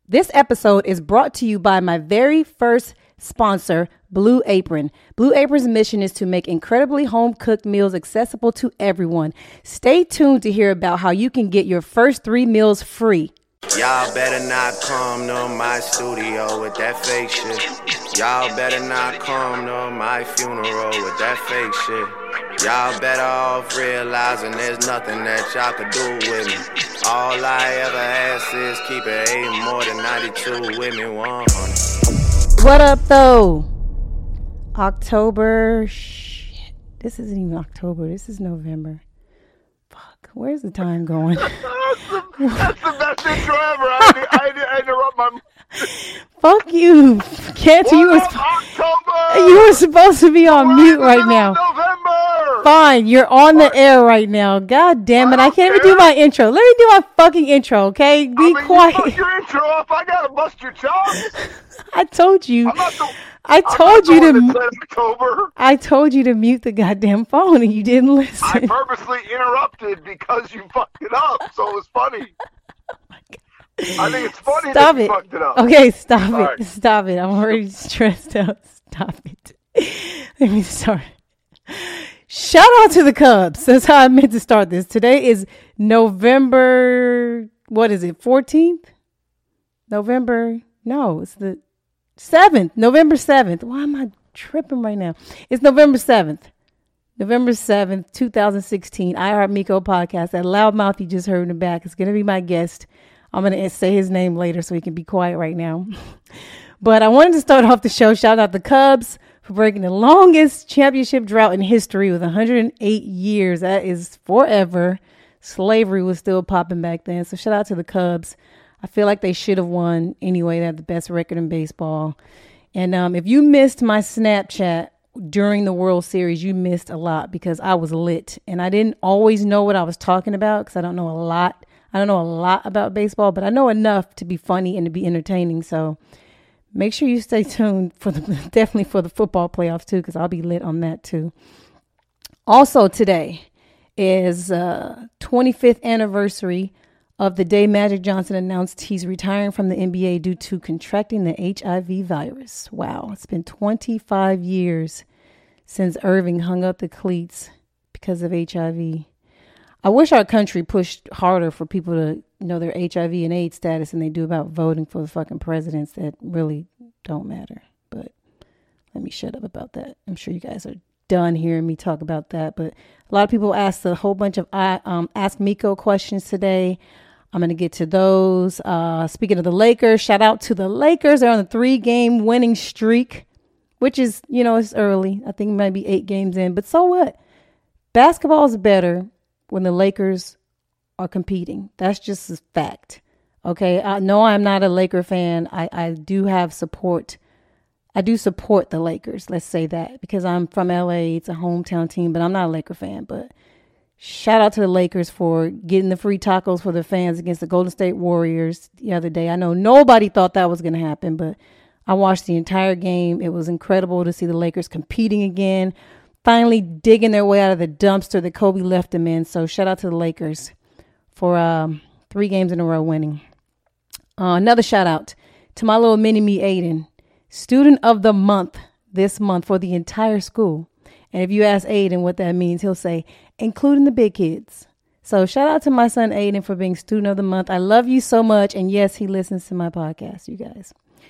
This episode is brought to you by my very first sponsor, Blue Apron. Blue Apron's mission is to make incredibly home-cooked meals accessible to everyone. Stay tuned to hear about how you can get your first 3 meals free. Y'all better not come to my studio with that fake shit. Y'all better not come to my funeral with that fake shit. Y'all better off realizing there's nothing that y'all could do with me. All I ever ask is keep it 8 more than 92 with me 100. What up, though? October. Shit. This isn't even October. This is November. Fuck. Where's the time going? That's the best intro ever. I interrupt my... Fuck you. Cantor, you were supposed to be on mute right now. November. Fine, you're on the air right now. God damn it. I can't even do my intro. Let me do my fucking intro, okay? Be quiet. You bust your intro up. I gotta bust your chops. I told you. I told you to mute the goddamn phone and you didn't listen. I purposely interrupted because you fucked it up, so it was funny. Oh my God. I think it's funny Stop that you it. fucked it up. Okay, stop All it. right. Stop it. I'm already stressed out. Stop it. Let me start. Shout out to the Cubs. That's how I meant to start this. Today is November, what is it, 14th? It's the 7th. November 7th. Why am I tripping right now? It's November 7th. November 7th, 2016. iHeart Miko podcast. That loudmouth you just heard in the back is going to be my guest. I'm going to say his name later so he can be quiet right now. But I wanted to start off the show. Shout out the Cubs for breaking the longest championship drought in history with 108 years. That is forever. Slavery was still popping back then. So shout out to the Cubs. I feel like they should have won anyway. They have the best record in baseball. And if you missed my Snapchat during the World Series, you missed a lot because I was lit. And I didn't always know what I was talking about because I don't know a lot. I don't know a lot about baseball, but I know enough to be funny and to be entertaining. So make sure you stay tuned for definitely for the football playoffs too, because I'll be lit on that too. Also today is 25th anniversary of the day Magic Johnson announced he's retiring from the NBA due to contracting the HIV virus. Wow, it's been 25 years since Irving hung up the cleats because of HIV. I wish our country pushed harder for people to know their HIV and AIDS status than they do about voting for the fucking presidents that really don't matter. But let me shut up about that. I'm sure you guys are done hearing me talk about that. But a lot of people asked a whole bunch of Ask Miko questions today. I'm going to get to those. Speaking of the Lakers, shout out to the Lakers. They're on a 3-game winning streak, which is, it's early. I think it might be 8 games in. But so what? Basketball is better when the Lakers are competing. That's just a fact. Okay. No, I'm not a Laker fan. I do have support. I do support the Lakers. Let's say that because I'm from LA. It's a hometown team, but I'm not a Laker fan. But shout out to the Lakers for getting the free tacos for their fans against the Golden State Warriors the other day. I know nobody thought that was going to happen, but I watched the entire game. It was incredible to see the Lakers competing again, finally digging their way out of the dumpster that Kobe left them in. So shout out to the Lakers for 3 games in a row winning. Another shout out to my little mini-me Aiden, student of the month this month for the entire school. And if you ask Aiden what that means, he'll say, including the big kids. So shout out to my son Aiden for being student of the month. I love you so much. And yes, he listens to my podcast, you guys.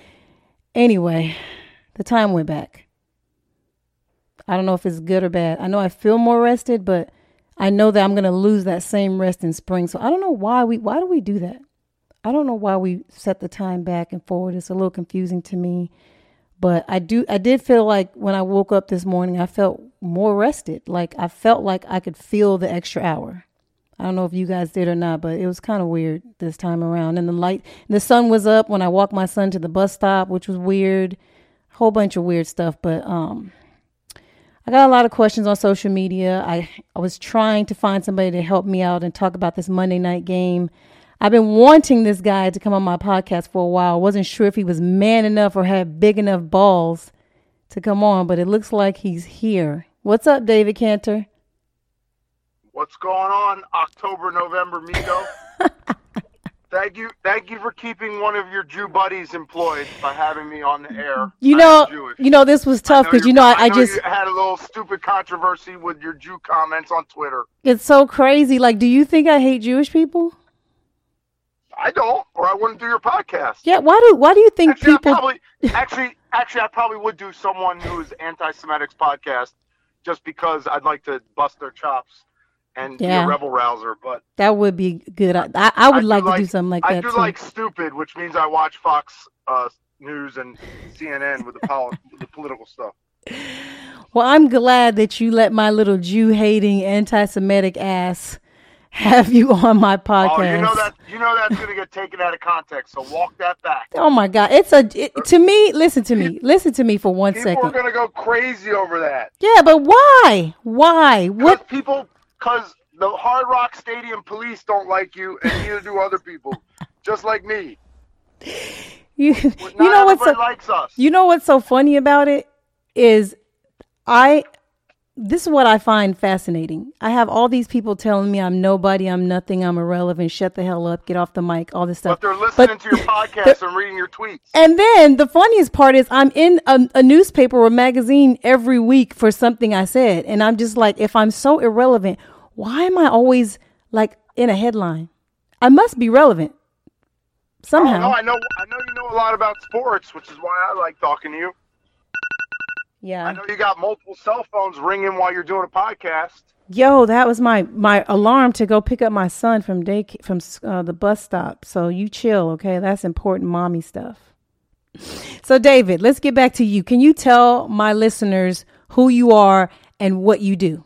Anyway, the time went back. I don't know if it's good or bad. I know I feel more rested, but I know that I'm going to lose that same rest in spring. So I don't know why do we do that? I don't know why we set the time back and forward. It's a little confusing to me. But I did feel like when I woke up this morning, I felt more rested. Like I felt like I could feel the extra hour. I don't know if you guys did or not, but it was kind of weird this time around. And the sun was up when I walked my son to the bus stop, which was weird. A whole bunch of weird stuff. But I got a lot of questions on social media. I was trying to find somebody to help me out and talk about this Monday night game. I've been wanting this guy to come on my podcast for a while. I wasn't sure if he was man enough or had big enough balls to come on, but it looks like he's here. What's up, David Cantor? What's going on, October, November, Miko? Thank you for keeping one of your Jew buddies employed by having me on the air. You know, this was tough because I just you had a little stupid controversy with your Jew comments on Twitter. It's so crazy. Like, do you think I hate Jewish people? I don't, or I wouldn't do your podcast. Yeah, why do you think people? I probably would do someone who's anti-Semitic's podcast just because I'd like to bust their chops and be a rebel rouser. But that would be good. I would like to do something like that. I do too. like stupid, which means I watch Fox News and CNN with the political stuff. Well, I'm glad that you let my little Jew-hating, anti-Semitic ass have you on my podcast. Oh, you know that's going to get taken out of context, so walk that back. Oh my God. To me, listen to me for 1 second. People are going to go crazy over that. Yeah, but why? Why? What? Because the Hard Rock Stadium police don't like you, and neither do other people, just like me. You know what's likes us. You know what's so funny about it is this is what I find fascinating. I have all these people telling me I'm nobody, I'm nothing, I'm irrelevant, shut the hell up, get off the mic, all this stuff. But they're listening to your podcast and reading your tweets. And then the funniest part is I'm in a newspaper or magazine every week for something I said. And I'm just like, if I'm so irrelevant, why am I always like in a headline? I must be relevant somehow. Oh, no, I know you know a lot about sports, which is why I like talking to you. Yeah. I know you got multiple cell phones ringing while you're doing a podcast. Yo, that was my alarm to go pick up my son from the bus stop. So you chill, okay? That's important mommy stuff. So David, let's get back to you. Can you tell my listeners who you are and what you do?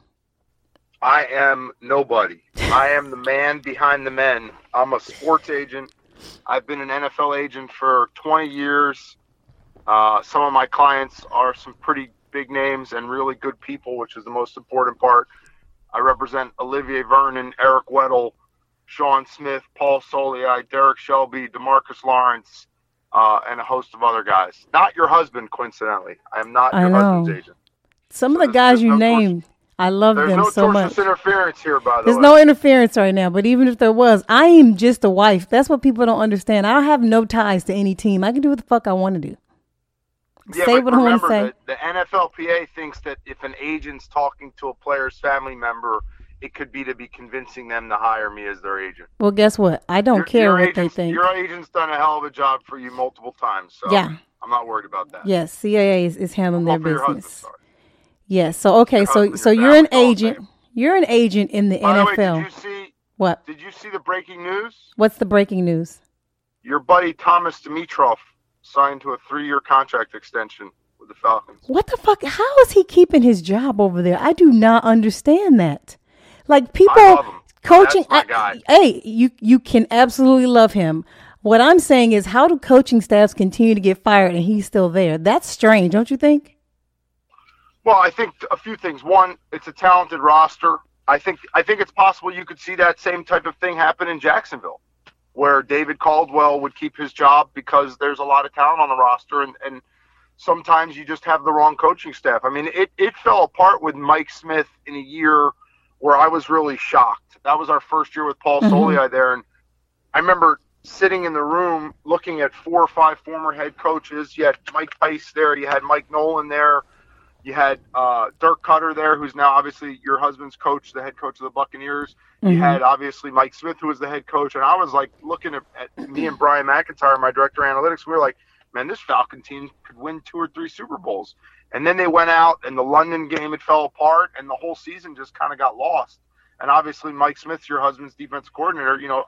I am nobody. I am the man behind the men. I'm a sports agent. I've been an NFL agent for 20 years. Some of my clients are some pretty big names and really good people, which is the most important part. I represent Olivier Vernon, Eric Weddle, Sean Smith, Paul Soliai, Derek Shelby, DeMarcus Lawrence, and a host of other guys. Not your husband, coincidentally. I am not your husband's agent. Some of the guys you named, I love them so much. There's no tortious interference here, by the way. There's no interference right now, but even if there was, I am just a wife. That's what people don't understand. I have no ties to any team. I can do what the fuck I want to do. Yeah, say what I want to say. The NFLPA thinks that if an agent's talking to a player's family member, it could be to be convincing them to hire me as their agent. Well, guess what? I don't care what they think. Your agent's done a hell of a job for you multiple times, so yeah. I'm not worried about that. Yes, CAA is handling their business. Yes, so okay, so you're an agent. You're an agent in the NFL. By the way, did you see what? Did you see the breaking news? What's the breaking news? Your buddy Thomas Dimitroff signed to a 3-year contract extension with the Falcons. What the fuck? How is he keeping his job over there? I do not understand that. Like people coaching. That's my guy. Hey, you can absolutely love him. What I'm saying is, how do coaching staffs continue to get fired and he's still there? That's strange, don't you think? Well, I think a few things. One, it's a talented roster. I think it's possible you could see that same type of thing happen in Jacksonville, where David Caldwell would keep his job because there's a lot of talent on the roster, and sometimes you just have the wrong coaching staff. I mean, it fell apart with Mike Smith in a year where I was really shocked. That was our first year with Paul Soliai there, and I remember sitting in the room looking at 4 or 5 former head coaches. You had Mike Tice there. You had Mike Nolan there. You had Dirk Cutter there, who's now obviously your husband's coach, the head coach of the Buccaneers. You had obviously Mike Smith, who was the head coach. And I was like looking at me and Brian McIntyre, my director of analytics. We were like, man, this Falcon team could win 2 or 3 Super Bowls. And then they went out, and the London game, it fell apart, and the whole season just kind of got lost. And obviously Mike Smith's your husband's defensive coordinator. You know,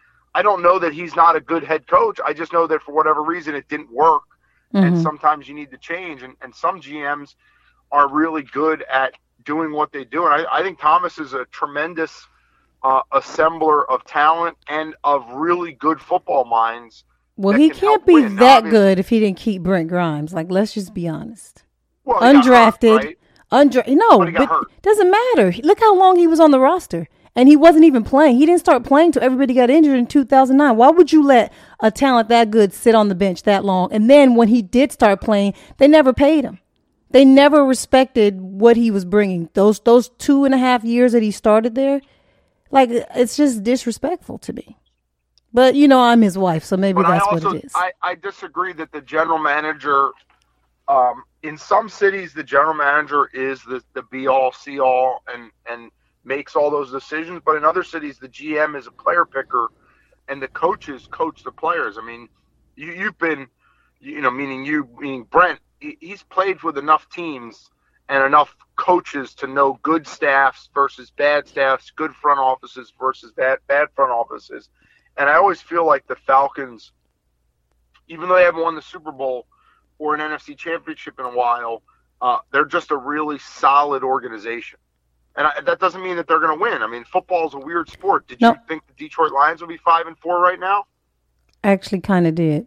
I don't know that he's not a good head coach. I just know that for whatever reason it didn't work. And sometimes you need to change. And some GMs are really good at doing what they do. And I think Thomas is a tremendous assembler of talent and of really good football minds. Well, he can't be that good if he didn't keep Brent Grimes. Like, let's just be honest. Well, undrafted. Hurt, right? No, but doesn't matter. Look how long he was on the roster. And he wasn't even playing. He didn't start playing until everybody got injured in 2009. Why would you let a talent that good sit on the bench that long? And then when he did start playing, they never paid him. They never respected what he was bringing. Those 2.5 years that he started there, like, it's just disrespectful to me. But, I'm his wife, so maybe But that's what it is. I disagree that the general manager, in some cities, the general manager is the be-all, see-all, and makes all those decisions. But in other cities, the GM is a player picker, and the coaches coach the players. I mean, you've been, meaning Brent, he's played with enough teams and enough coaches to know good staffs versus bad staffs, good front offices versus bad front offices. And I always feel like the Falcons, even though they haven't won the Super Bowl or an NFC championship in a while, they're just a really solid organization. And that doesn't mean that they're going to win. I mean, football is a weird sport. Did you think the Detroit Lions would be 5-4 right now? I actually kind of did.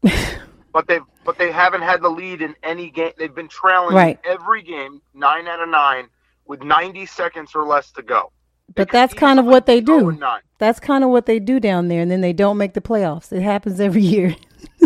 But they haven't had the lead in any game. They've been trailing in every game, 9 out of 9, with 90 seconds or less to go. But that's kind of what they do. That's kind of what they do down there, and then they don't make the playoffs. It happens every year.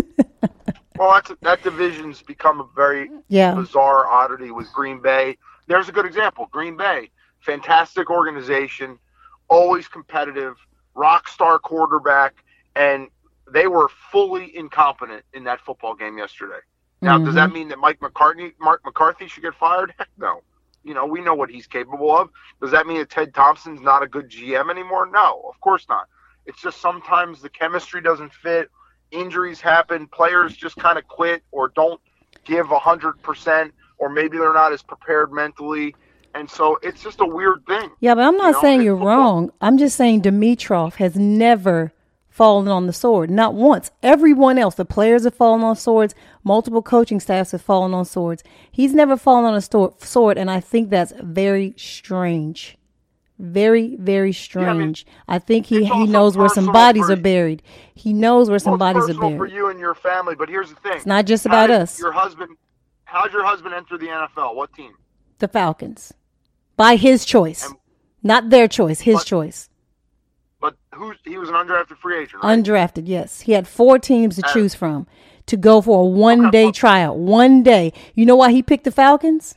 Well, that division's become a very bizarre oddity with Green Bay. There's a good example. Green Bay, fantastic organization, always competitive, rock star quarterback, and they were fully incompetent in that football game yesterday. Now, does that mean that Mark McCarthy should get fired? Heck no. We know what he's capable of. Does that mean that Ted Thompson's not a good GM anymore? No, of course not. It's just sometimes the chemistry doesn't fit. Injuries happen. Players just kind of quit or don't give 100%, or maybe they're not as prepared mentally. And so it's just a weird thing. Yeah, but I'm not saying you're wrong. I'm just saying Dimitroff has never fallen on the sword. Not once. Everyone else, the players have fallen on swords. Multiple coaching staffs have fallen on swords. He's never fallen on a sword, and I think that's very strange. Very, very strange. I think he knows where some bodies are buried. He knows where some bodies are buried. For you and your family, but here's the thing. It's not just about us. How'd your husband enter the NFL? What team? The Falcons. By his choice. Not their choice, his choice. But he was an undrafted free agent, right? Undrafted, yes. He had 4 teams to choose from to go for a one-day tryout. 1 day. You know why he picked the Falcons?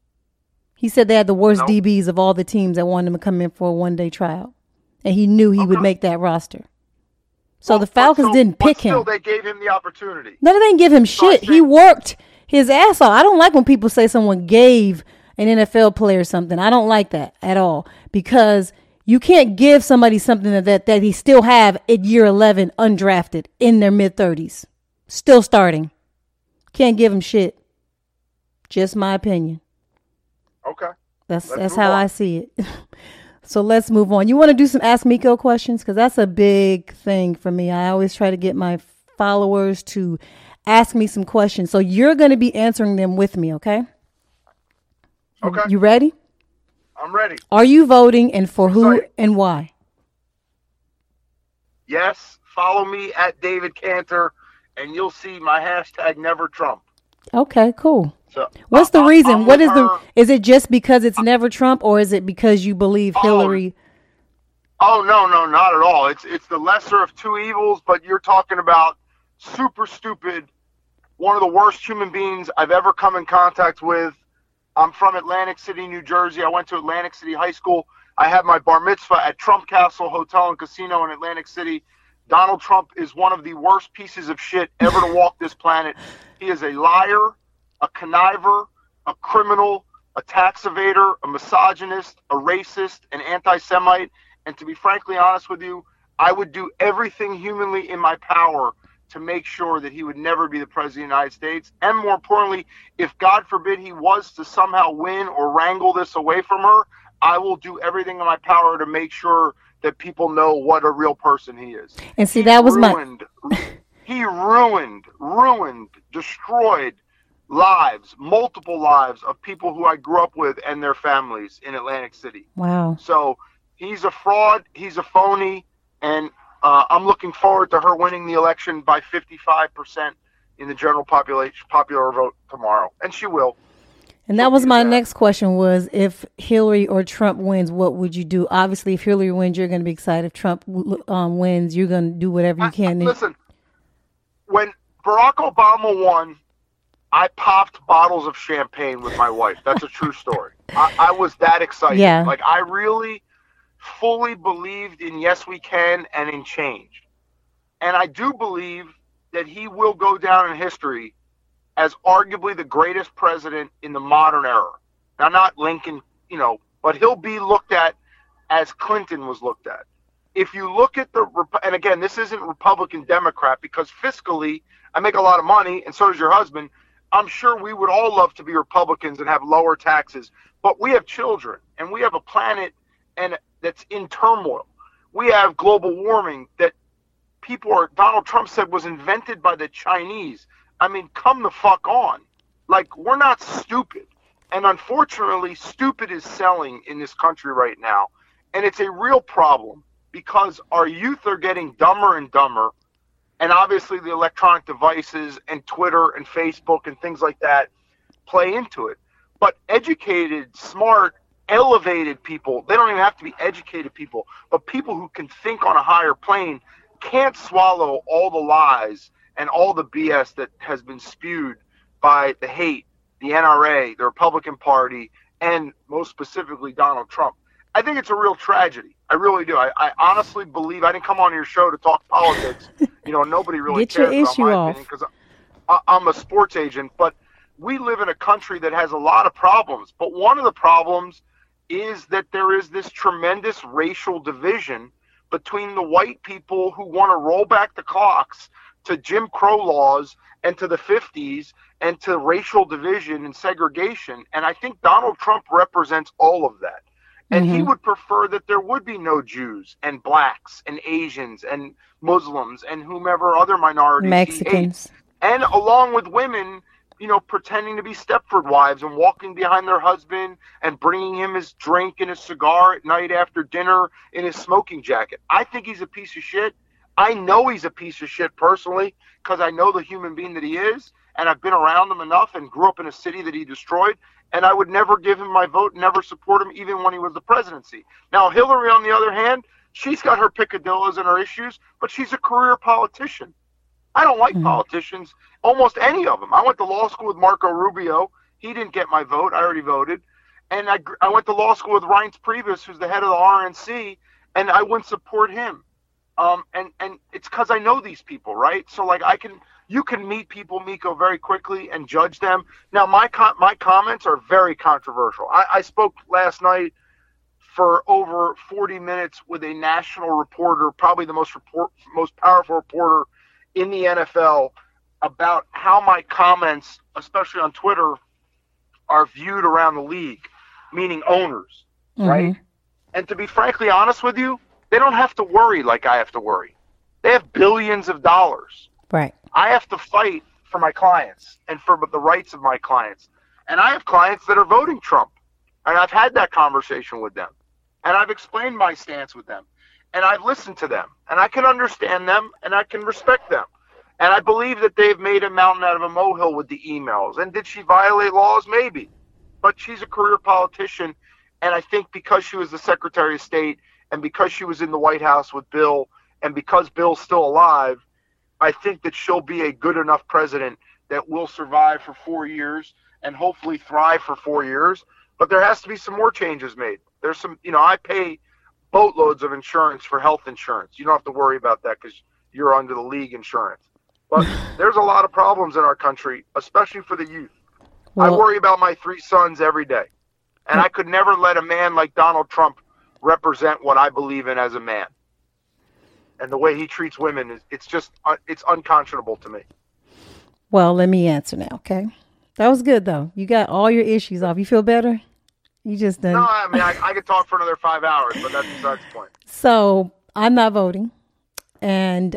He said they had the worst DBs of all the teams that wanted him to come in for a one-day tryout. And he knew he would make that roster. So the Falcons didn't pick him. Still, they gave him the opportunity. No, they didn't give him shit. He worked his ass off. I don't like when people say someone gave an NFL player something. I don't like that at all, because you can't give somebody something that he still have at year 11 undrafted in their mid-30s. Still starting. Can't give him shit. Just my opinion. Okay. That's how I see it. So let's move on. You want to do some Ask Miko questions? Because that's a big thing for me. I always try to get my followers to ask me some questions. So you're going to be answering them with me, okay? Okay. You ready? I'm ready. Are you voting, and for who and why? Yes. Follow me at David Cantor, and you'll see my hashtag Never Trump. Okay, cool. So, what's the reason? Is it just because it's Never Trump, or is it because you believe Hillary? Oh, no, not at all. It's the lesser of two evils, but you're talking about super stupid, one of the worst human beings I've ever come in contact with. I'm from Atlantic City, New Jersey. I went to Atlantic City High School. I had my bar mitzvah at Trump Castle Hotel and Casino in Atlantic City. Donald Trump is one of the worst pieces of shit ever to walk this planet. He is a liar, a conniver, a criminal, a tax evader, a misogynist, a racist, an anti-Semite. And to be frankly honest with you, I would do everything humanly in my power to make sure that he would never be the president of the United States. And more importantly, if God forbid he was to somehow win or wrangle this away from her, I will do everything in my power to make sure that people know what a real person he is. And see, that was he ruined, destroyed lives, multiple lives of people who I grew up with and their families in Atlantic City. Wow. So he's a fraud, he's a phony, and I'm looking forward to her winning the election by 55% in the general popular vote tomorrow. And she will. And that was my next question was, if Hillary or Trump wins, what would you do? Obviously, if Hillary wins, you're going to be excited. If Trump wins, you're going to do whatever you can. Listen, when Barack Obama won, I popped bottles of champagne with my wife. That's a true story. I was that excited. Yeah. Like, I really fully believed in yes, we can and in change. And I do believe that he will go down in history as arguably the greatest president in the modern era. Now, not Lincoln, but he'll be looked at as Clinton was looked at. If you look at and again, this isn't Republican Democrat, because fiscally, I make a lot of money, and so does your husband. I'm sure we would all love to be Republicans and have lower taxes, but we have children, and we have a planet that's in turmoil. We have global warming that Donald Trump said was invented by the Chinese. I mean, come the fuck on. Like, we're not stupid. And unfortunately, stupid is selling in this country right now. And it's a real problem because our youth are getting dumber and dumber. And obviously the electronic devices and Twitter and Facebook and things like that play into it. But educated, smart, elevated people, they don't even have to be educated people, but people who can think on a higher plane can't swallow all the lies and all the BS that has been spewed by the hate, the NRA, the Republican Party, and most specifically Donald Trump. I think it's a real tragedy. I really do. I honestly believe, I didn't come on your show to talk politics. Nobody really cares about issue my off. opinion because I'm a sports agent. But we live in a country that has a lot of problems. But one of the problems is that there is this tremendous racial division between the white people who want to roll back the clocks to Jim Crow laws and to the 50s and to racial division and segregation. And I think Donald Trump represents all of that. And he would prefer that there would be no Jews and blacks and Asians and Muslims and whomever other minorities. Mexicans. And along with women, pretending to be Stepford wives and walking behind their husband and bringing him his drink and his cigar at night after dinner in his smoking jacket. I think he's a piece of shit. I know he's a piece of shit personally because I know the human being that he is, and I've been around him enough and grew up in a city that he destroyed, and I would never give him my vote, never support him, even when he was the presidency. Now, Hillary, on the other hand, she's got her picadillos and her issues, but she's a career politician. I don't like politicians, almost any of them. I went to law school with Marco Rubio. He didn't get my vote. I already voted. And I went to law school with Reince Priebus, who's the head of the RNC, and I wouldn't support him. And it's because I know these people, right? So, like, you can meet people, Miko, very quickly and judge them. Now, my comments are very controversial. I spoke last night for over 40 minutes with a national reporter, probably the most powerful reporter in the NFL, about how my comments, especially on Twitter, are viewed around the league, meaning owners, right? And to be frankly honest with you, they don't have to worry like I have to worry. They have billions of dollars. Right. I have to fight for my clients and for the rights of my clients. And I have clients that are voting Trump. And I've had that conversation with them. And I've explained my stance with them. And I've listened to them. And I can understand them and I can respect them. And I believe that they've made a mountain out of a molehill with the emails. And did she violate laws? Maybe. But she's a career politician. And I think because she was the Secretary of State and because she was in the White House with Bill and because Bill's still alive, I think that she'll be a good enough president that will survive for 4 years and hopefully thrive for 4 years. But there has to be some more changes made. There's some, I pay boatloads of insurance for health insurance. You don't have to worry about that because you're under the league insurance. But there's a lot of problems in our country, especially for the youth. Well, I worry about my 3 sons every day. And I could never let a man like Donald Trump represent what I believe in as a man. And the way he treats women, it's unconscionable to me. Well, let me answer now, okay? That was good, though. You got all your issues off. You feel better? You just done. No, I mean, I could talk for another 5 hours, but that's besides the point. So I'm not voting. And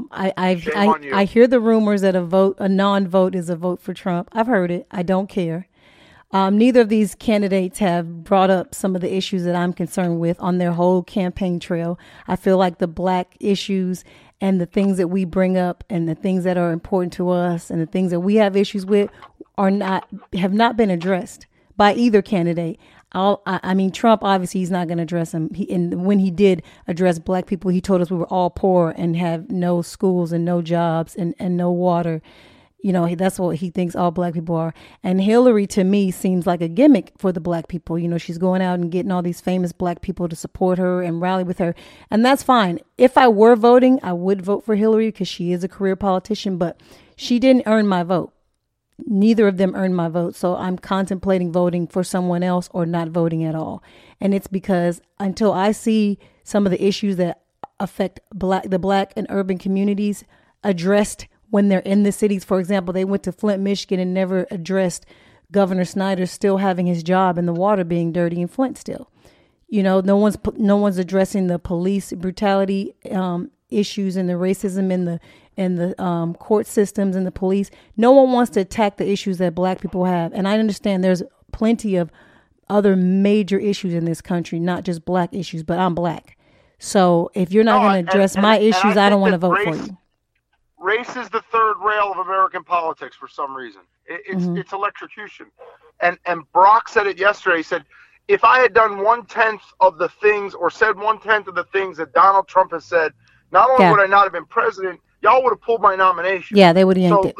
I hear the rumors that a non-vote is a vote for Trump. I've heard it. I don't care. Neither of these candidates have brought up some of the issues that I'm concerned with on their whole campaign trail. I feel like the black issues and the things that we bring up and the things that are important to us and the things that we have issues with have not been addressed by either candidate. I mean, Trump, obviously, he's not going to address them. And when he did address black people, he told us we were all poor and have no schools and no jobs and no water. You know, that's what he thinks all black people are. And Hillary, to me, seems like a gimmick for the black people. You know, she's going out and getting all these famous black people to support her and rally with her. And that's fine. If I were voting, I would vote for Hillary because she is a career politician, but she didn't earn my vote. Neither of them earned my vote. So I'm contemplating voting for someone else or not voting at all. And it's because until I see some of the issues that affect the black and urban communities addressed when they're in the cities. For example, they went to Flint, Michigan and never addressed Governor Snyder still having his job and the water being dirty in Flint still. You know, no one's addressing the police brutality issues and the racism in the court systems and the police. No one wants to attack the issues that black people have. And I understand there's plenty of other major issues in this country, not just black issues, but I'm black. So if you're not going to address my issues, I don't want to vote for you. Race is the third rail of American politics for some reason. It's electrocution. And Brock said it yesterday. He said, if I had done 1/10 of the things or said 1/10 of the things that Donald Trump has said, not only would I not have been president, y'all would have pulled my nomination. Yeah, they would have yanked it.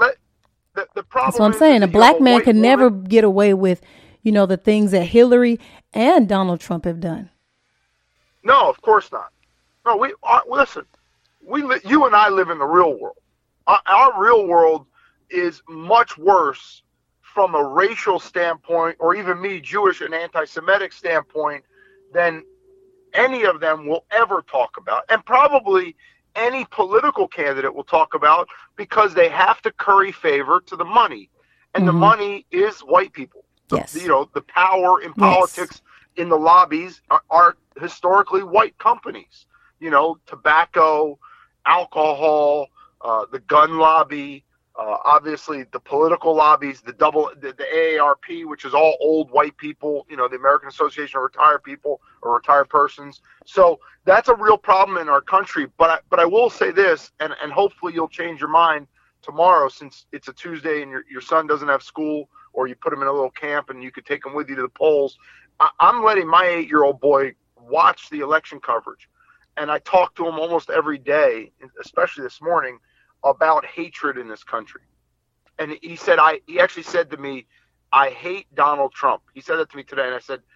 The problem That's what I'm saying. A black man could never get away with, you know, the things that Hillary and Donald Trump have done. No, of course not. No, listen. You and I live in the real world. Our real world is much worse from a racial standpoint, or even me, Jewish and anti-Semitic standpoint, than any of them will ever talk about. And probably any political candidate will talk about, because they have to curry favor to the money. And the money is white people. Yes. You know, the power in politics in the lobbies are historically white companies. You know, tobacco, alcohol, the gun lobby, obviously the political lobbies, the AARP, which is all old white people, you know, the American Association of Retired People or Retired Persons. So that's a real problem in our country. But I will say this, and hopefully you'll change your mind tomorrow, since it's a Tuesday and your son doesn't have school, or you put him in a little camp and you could take him with you to the polls. I'm letting my 8-year-old boy watch the election coverage. And I talk to him almost every day, especially this morning, about hatred in this country. And he actually said to me, I hate Donald Trump. He said that to me today. And I said,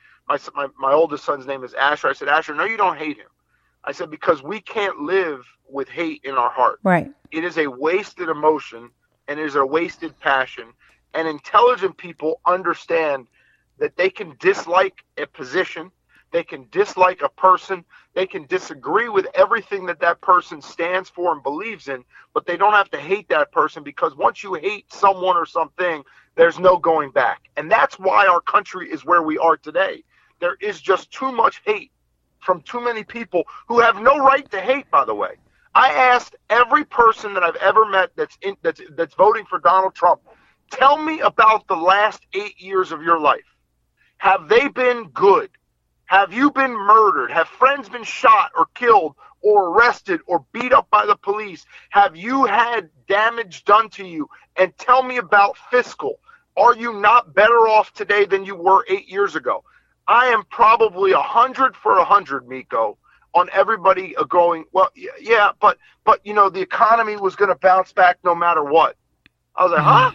my oldest son's name is Asher. I said, Asher, no, you don't hate him. I said, because we can't live with hate in our heart. Right. It is a wasted emotion, and it is a wasted passion. And intelligent people understand that they can dislike a position, they can dislike a person, they can disagree with everything that person stands for and believes in, but they don't have to hate that person, because once you hate someone or something, there's no going back. And that's why our country is where we are today. There is just too much hate from too many people who have no right to hate, by the way. I asked every person that I've ever met that's voting for Donald Trump, tell me about the last 8 years of your life. Have they been good? Have you been murdered? Have friends been shot or killed or arrested or beat up by the police? Have you had damage done to you? And tell me about fiscal. Are you not better off today than you were 8 years ago? I am probably 100 for 100, Miko, on everybody going, well, yeah, but you know, the economy was going to bounce back no matter what. I was like, huh?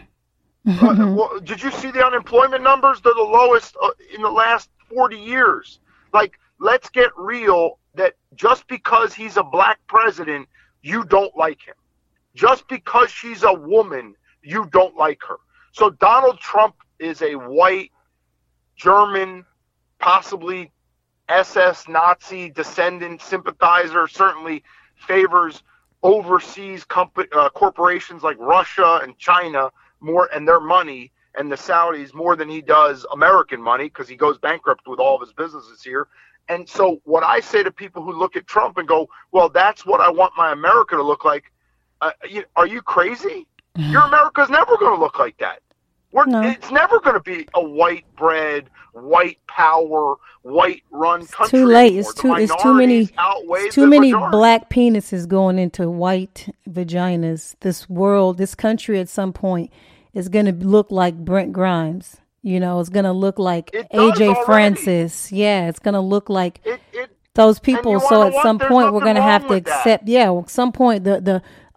Well, did you see the unemployment numbers? They're the lowest in the last 40 years. Like, let's get real, that just because he's a black president, you don't like him. Just because she's a woman, you don't like her. So Donald Trump is a white, German, possibly SS Nazi descendant sympathizer, certainly favors overseas corporations like Russia and China more, and their money, and the Saudis more than he does American money, because he goes bankrupt with all of his businesses here. And so what I say to people who look at Trump and go, well, that's what I want my America to look like. Are you crazy? Your America's never going to look like that. No. It's never going to be a white bread, white power, white run country. Too late. It's too many black penises going into white vaginas. This country at some point is going to look like Brent Grimes. You know, it's going to look like AJ Francis. Yeah, it's going to look like those people. So at some point we're going to have to accept. Yeah, at some point the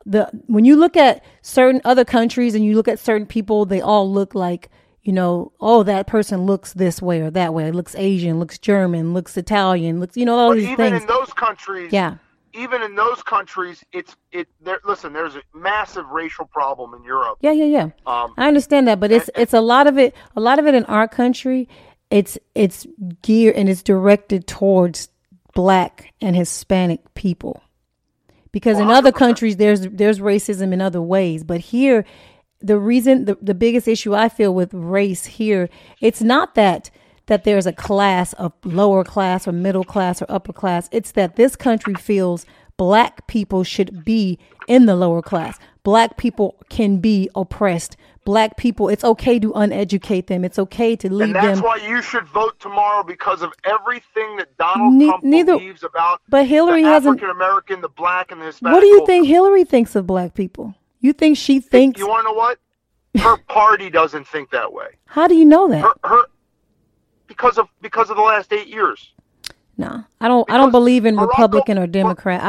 when you look at certain other countries and you look at certain people, they all look like, oh, that person looks this way or that way. It looks Asian, looks German, looks Italian, looks, all these things. Even in those countries, yeah. Even in those countries, listen, there's a massive racial problem in Europe. Yeah. I understand that, but it's a lot of it in our country. It's geared and it's directed towards Black and Hispanic people. Because in other countries, there's racism in other ways. But here, the reason, the biggest issue I feel with race here, it's not that there's a class of lower class or middle class or upper class. It's that this country feels Black people should be in the lower class. Black people can be oppressed. Black people, it's okay to uneducate them. It's okay to leave them. And that's why you should vote tomorrow, because of everything that Donald Trump believes about but Hillary the hasn't, African American, the Black, and the Hispanic. What do you think Hillary thinks of Black people? You think she thinks? You want to know what? Her party doesn't think that way. How do you know that? Her because of the last 8 years. No, I don't believe in Republican or Democrat.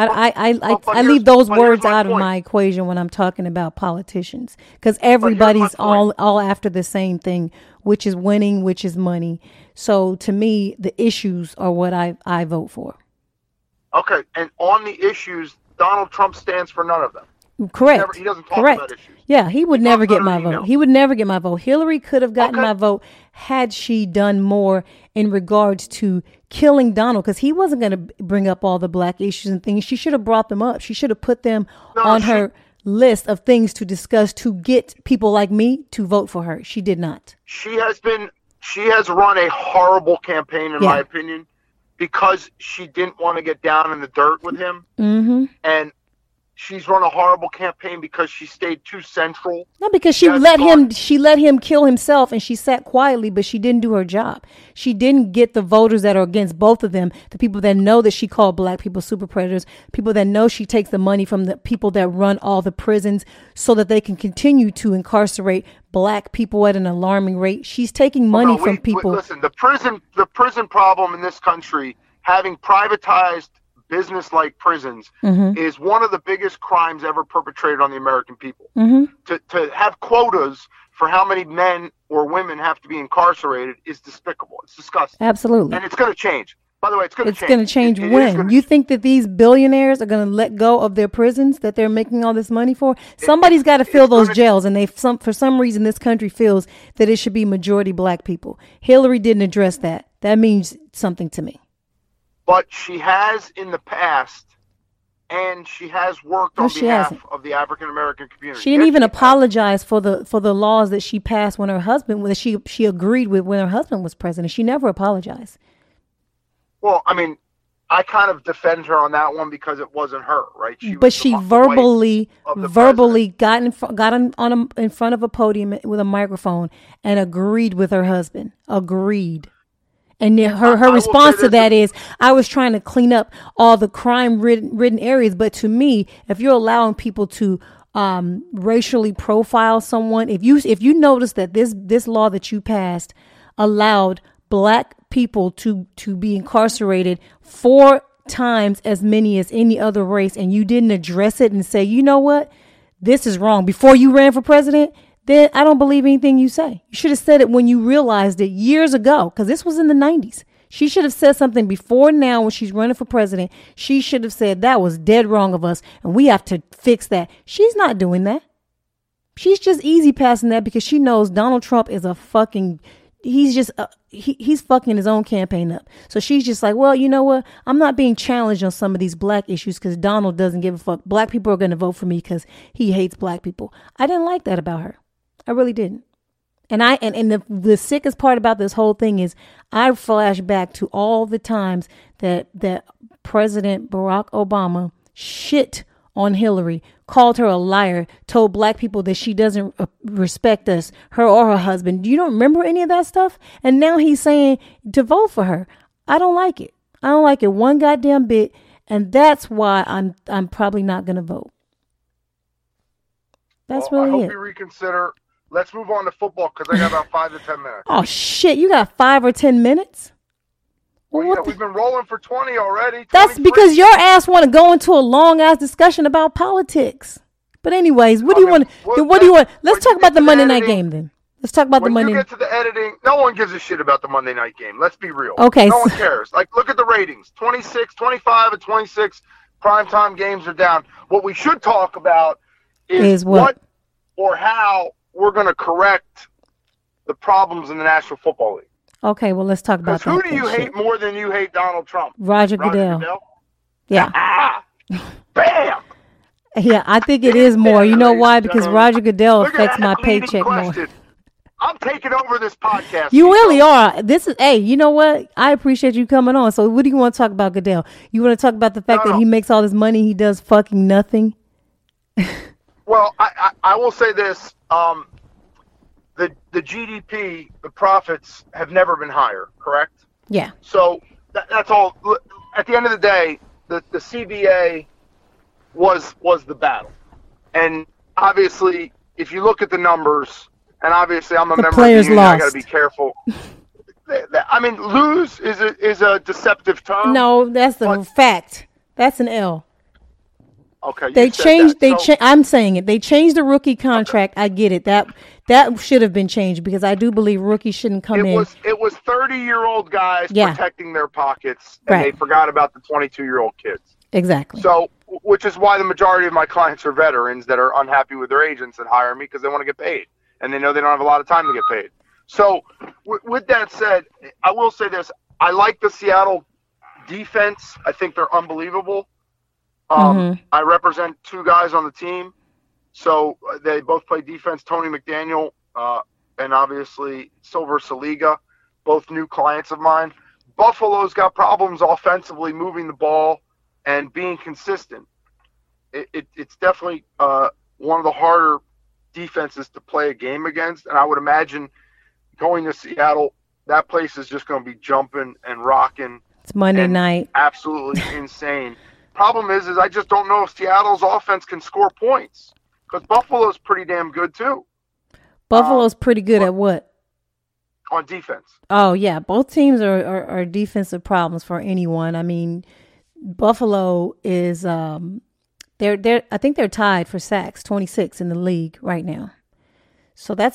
I leave those words out of my equation when I'm talking about politicians, because everybody's all after the same thing, which is winning, which is money. So to me, the issues are what I vote for. Okay, and on the issues, Donald Trump stands for none of them. Correct. He doesn't talk about issues. Yeah, he would never get my vote. He would never get my vote. Hillary could have gotten my vote had she done more in regards to killing Donald, because he wasn't going to bring up all the Black issues and things. She should have brought them up. She should have put them on her list of things to discuss to get people like me to vote for her. She did not. She has run a horrible campaign, in my opinion, because she didn't want to get down in the dirt with him. Mm-hmm. And she's run a horrible campaign because she stayed too central. No, because she let him kill himself, and she sat quietly, but she didn't do her job. She didn't get the voters that are against both of them, the people that know that she called Black people super predators, people that know she takes the money from the people that run all the prisons so that they can continue to incarcerate Black people at an alarming rate. She's taking money from people. Listen, the prison problem in this country, having privatized business-like prisons, is one of the biggest crimes ever perpetrated on the American people. To have quotas for how many men or women have to be incarcerated is despicable. It's disgusting. Absolutely. And it's going to change. By the way, it's going to change. It's going to change when? You think that these billionaires are going to let go of their prisons that they're making all this money for? Somebody's got to fill those jails, and for some reason this country feels that it should be majority Black people. Hillary didn't address that. That means something to me. But she has in the past, and she has worked on behalf of the African American community. She didn't even apologize for the laws that she passed when her husband, she agreed with when her husband was president. She never apologized. Well, I mean, I kind of defend her on that one because it wasn't her, right? She verbally got in front of a podium with a microphone and agreed with her husband. Agreed. And her response to that is, I was trying to clean up all the crime-ridden areas. But to me, if you're allowing people to racially profile someone, if you notice that this law that you passed allowed Black people to be incarcerated 4 times as many as any other race, and you didn't address it and say, you know what, this is wrong before you ran for president, then I don't believe anything you say. You should have said it when you realized it years ago, because this was in the 90s. She should have said something before now when she's running for president. She should have said that was dead wrong of us, and we have to fix that. She's not doing that. She's just easy passing that because she knows Donald Trump is a fucking... He's just, he's fucking his own campaign up. So she's just like, well, you know what? I'm not being challenged on some of these Black issues because Donald doesn't give a fuck. Black people are going to vote for me because he hates Black people. I didn't like that about her. I really didn't. And the sickest part about this whole thing is I flash back to all the times that President Barack Obama shit on Hillary, called her a liar, told Black people that she doesn't respect us, her or her husband. You don't remember any of that stuff? And now he's saying to vote for her. I don't like it. I don't like it one goddamn bit. And that's why I'm probably not going to vote. That's really it. I hope you reconsider. Let's move on to football because I got about 5 to 10 minutes. Oh, shit. You got 5 or 10 minutes? Well, yeah, we've been rolling for 20 already. That's because your ass want to go into a long-ass discussion about politics. But anyways, what do you want? What do you want? Let's talk about the Monday night game then. Let's talk about the Monday. When you get to the editing, no one gives a shit about the Monday night game. Let's be real. Okay. No one cares. Like, look at the ratings. 26, 25, and 26 primetime games are down. What we should talk about is what or how we're going to correct the problems in the National Football League. Okay, well, let's talk about that. Who do you hate more than you hate Donald Trump? Roger Goodell. Yeah. Bam! Yeah, I think it is more. You know why? Because Roger Goodell affects my paycheck more. I'm taking over this podcast. You really are. Hey, you know what? I appreciate you coming on. So what do you want to talk about Goodell? You want to talk about the fact that he makes all this money, he does fucking nothing? Well, I will say this. The GDP, the profits have never been higher, correct? Yeah. So that's all. At the end of the day, the CBA was the battle. And obviously, if you look at the numbers, and obviously I'm a member of the union, I got to be careful. I mean, lose is a deceptive term. No, that's a fact. That's an L. Okay. They changed. I'm saying it. They changed the rookie contract. Okay. I get it. That should have been changed because I do believe rookies shouldn't come in. It was 30-year-old guys protecting their pockets, and they forgot about the 22-year-old kids. Exactly. So, which is why the majority of my clients are veterans that are unhappy with their agents that hire me because they want to get paid. And they know they don't have a lot of time to get paid. So, with that said, I will say this. I like the Seattle defense. I think they're unbelievable. I represent two guys on the team. So, they both play defense. Tony McDaniel and obviously Silver Saliga, both new clients of mine. Buffalo's got problems offensively moving the ball and being consistent. It's definitely one of the harder defenses to play a game against, and I would imagine going to Seattle, that place is just going to be jumping and rocking. It's Monday night. Absolutely insane. Problem is I just don't know if Seattle's offense can score points because Buffalo's pretty damn good too. Buffalo's pretty good at what? On defense. Oh yeah, both teams are defensive problems for anyone. I mean, Buffalo is They're I think they're tied for sacks, 26 in the league right now. So go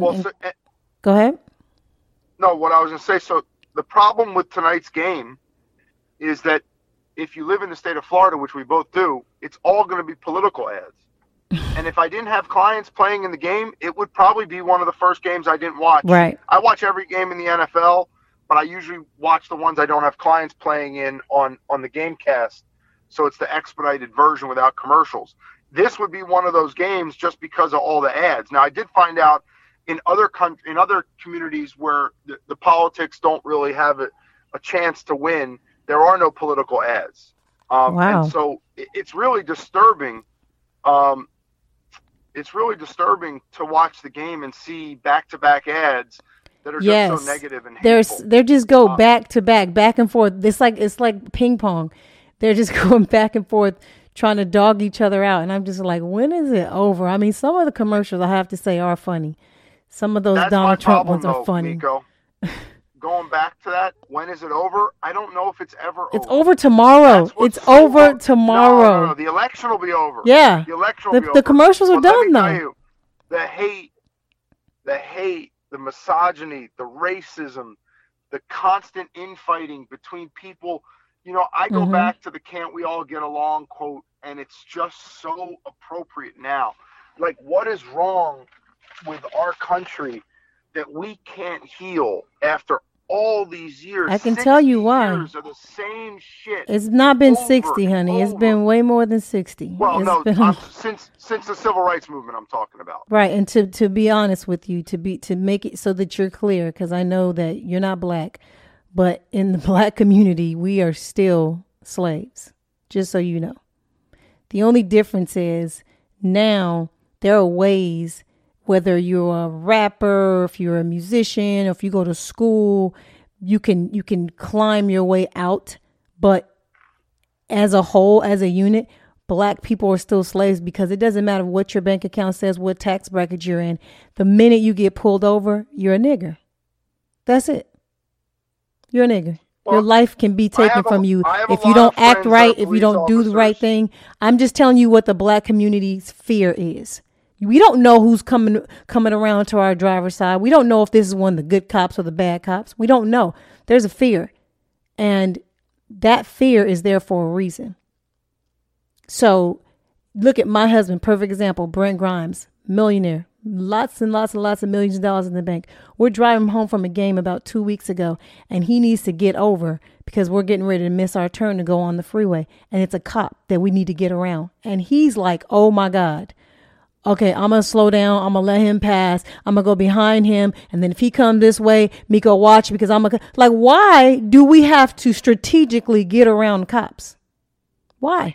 ahead. No, what I was going to say, so the problem with tonight's game is that if you live in the state of Florida, which we both do, it's all going to be political ads. And if I didn't have clients playing in the game, it would probably be one of the first games I didn't watch. Right. I watch every game in the NFL, but I usually watch the ones I don't have clients playing in on the Gamecast. So it's the expedited version without commercials. This would be one of those games just because of all the ads. Now, I did find out in other communities where the politics don't really have a chance to win, there are no political ads. Wow. And so it's really disturbing. It's really disturbing to watch the game and see back-to-back ads that are just so negative and hateful. They just go back to back, back and forth. It's like ping pong. They're just going back and forth trying to dog each other out. And I'm just like, when is it over? I mean, some of the commercials, I have to say, are funny. Some of those Donald Trump ones are funny. Nico. Going back to that, when is it over? I don't know if it's ever over. It's over tomorrow. It's over tomorrow. No. The election will be over. Yeah. The election will be over. The commercials are done, though. You, the hate, the misogyny, the racism, the constant infighting between people. You know, I go back to the "can't we all get along" quote, and it's just so appropriate now. Like, what is wrong with our country that we can't heal after all these years? I can tell you why. Years of the same shit. It's not been 60, honey. It's been way more than 60. Well, since the civil rights movement, I'm talking about. Right, and to be honest with you, to make it so that you're clear, because I know that you're not black. But in the black community, we are still slaves, just so you know. The only difference is now there are ways, whether you're a rapper, if you're a musician, or if you go to school, you can climb your way out. But as a whole, as a unit, black people are still slaves because it doesn't matter what your bank account says, what tax bracket you're in. The minute you get pulled over, you're a nigger. That's it. You're a nigger. Your life can be taken from you if you lot don't of act friends right, that are if you don't do the right police thing. I'm just telling you what the black community's fear is. We don't know who's coming around to our driver's side. We don't know if this is one of the good cops or the bad cops. We don't know. There's a fear. And that fear is there for a reason. So look at my husband, perfect example, Brent Grimes, millionaire, lots and lots and lots of millions of dollars in the bank. We're driving home from a game about 2 weeks ago, and he needs to get over because we're getting ready to miss our turn to go on the freeway. And it's a cop that we need to get around. And he's like, oh my God. Okay, I'm going to slow down. I'm going to let him pass. I'm going to go behind him. And then if he comes this way, Miko, watch because I'm going to... Like, why do we have to strategically get around cops? Why?